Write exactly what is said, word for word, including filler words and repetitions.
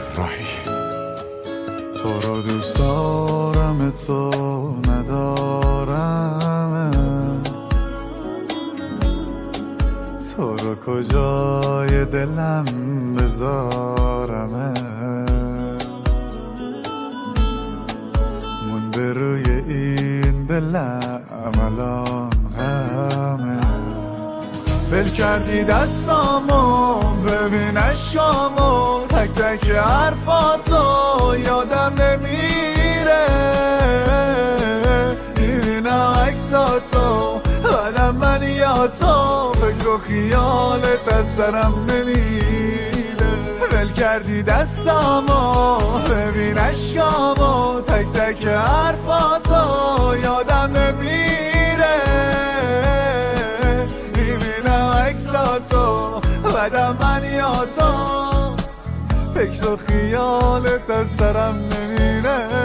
راهی. تو رو دوست دارم تو ندارم، تو رو کجای دلم بذارم، مونده روی این دلم الان همه. ول کردی دستامو ببین اشکامو، تک تک حرفاتو یادم نمیره، میبینم عکساتو بعدم من یادتو، فکر و خیالت از سرم نمیره. ول کردی دستامو ببین اشکامو، تک تک حرفاتو یادم نمیره، میبینم عکساتو بعدم من یادتو، فکر و خیالت از سرم نمیره.